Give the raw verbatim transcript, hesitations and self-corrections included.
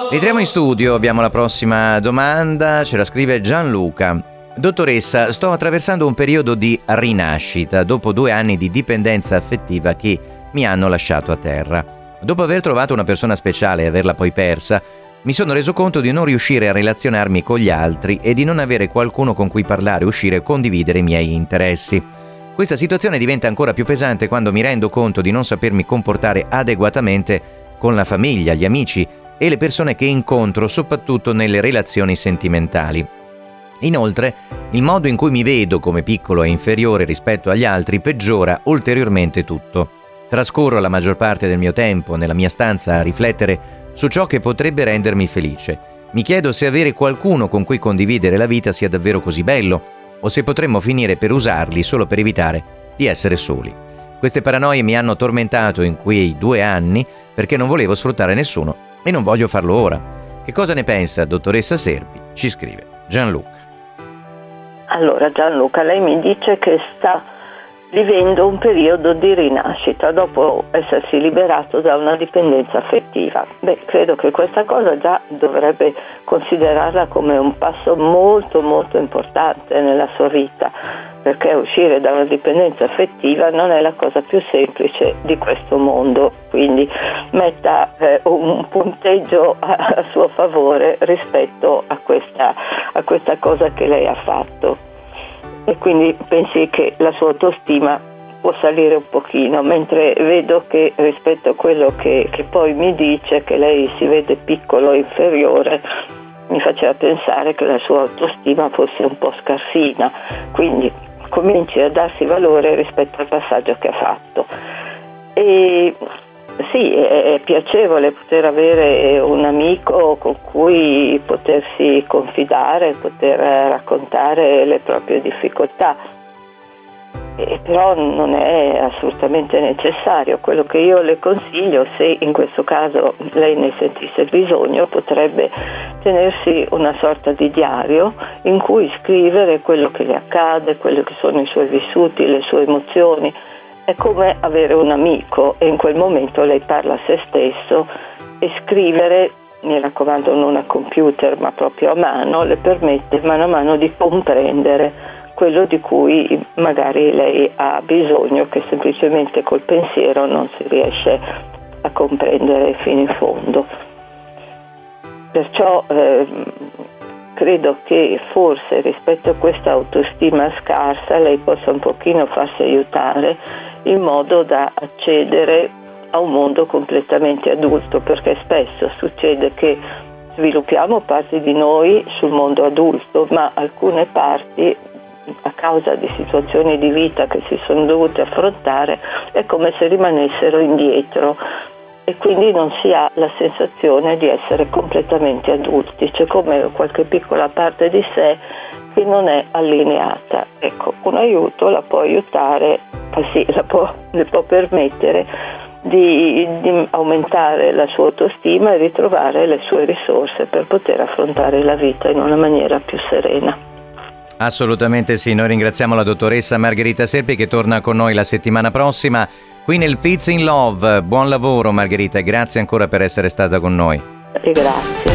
Entriamo in studio, abbiamo la prossima domanda, ce la scrive Gianluca. Dottoressa, sto attraversando un periodo di rinascita dopo due anni di dipendenza affettiva che mi hanno lasciato a terra. Dopo aver trovato una persona speciale e averla poi persa, mi sono reso conto di non riuscire a relazionarmi con gli altri e di non avere qualcuno con cui parlare, uscire e condividere i miei interessi. Questa situazione diventa ancora più pesante quando mi rendo conto di non sapermi comportare adeguatamente con la famiglia, gli amici e le persone che incontro, soprattutto nelle relazioni sentimentali. Inoltre, il modo in cui mi vedo come piccolo e inferiore rispetto agli altri peggiora ulteriormente tutto. Trascorro la maggior parte del mio tempo nella mia stanza a riflettere su ciò che potrebbe rendermi felice. Mi chiedo se avere qualcuno con cui condividere la vita sia davvero così bello, o se potremmo finire per usarli solo per evitare di essere soli. Queste paranoie mi hanno tormentato in quei due anni perché non volevo sfruttare nessuno e non voglio farlo ora. Che cosa ne pensa, dottoressa Serpi? Ci scrive Gianluca. Allora Gianluca, lei mi dice che sta vivendo un periodo di rinascita dopo essersi liberato da una dipendenza affettiva. Beh, credo che questa cosa già dovrebbe considerarla come un passo molto molto importante nella sua vita, perché uscire da una dipendenza affettiva non è la cosa più semplice di questo mondo, quindi metta eh, un punteggio a, a suo favore rispetto a questa, a questa cosa che lei ha fatto. E quindi pensi che la sua autostima può salire un pochino, mentre vedo che rispetto a quello che, che poi mi dice, che lei si vede piccolo e inferiore, mi faceva pensare che la sua autostima fosse un po' scarsina, quindi cominci a darsi valore rispetto al passaggio che ha fatto. E sì, è piacevole poter avere un amico con cui potersi confidare, poter raccontare le proprie difficoltà, e però non è assolutamente necessario. Quello che io le consiglio, se in questo caso lei ne sentisse il bisogno, potrebbe tenersi una sorta di diario in cui scrivere quello che le accade, quello che sono i suoi vissuti, le sue emozioni. È come avere un amico e in quel momento lei parla a se stesso, e scrivere, mi raccomando non a computer ma proprio a mano, le permette mano a mano di comprendere quello di cui magari lei ha bisogno, che semplicemente col pensiero non si riesce a comprendere fino in fondo. Perciò eh, credo che forse rispetto a questa autostima scarsa lei possa un pochino farsi aiutare in modo da accedere a un mondo completamente adulto, perché spesso succede che sviluppiamo parti di noi sul mondo adulto, ma alcune parti, a causa di situazioni di vita che si sono dovute affrontare, è come se rimanessero indietro e quindi non si ha la sensazione di essere completamente adulti, c'è come qualche piccola parte di sé che non è allineata. Ecco, un aiuto la può aiutare, eh sì, la può, le può permettere di, di aumentare la sua autostima e ritrovare le sue risorse per poter affrontare la vita in una maniera più serena. Assolutamente sì, noi ringraziamo la dottoressa Margherita Serpi che torna con noi la settimana prossima qui nel Fits in Love. Buon lavoro Margherita e grazie ancora per essere stata con noi. E grazie.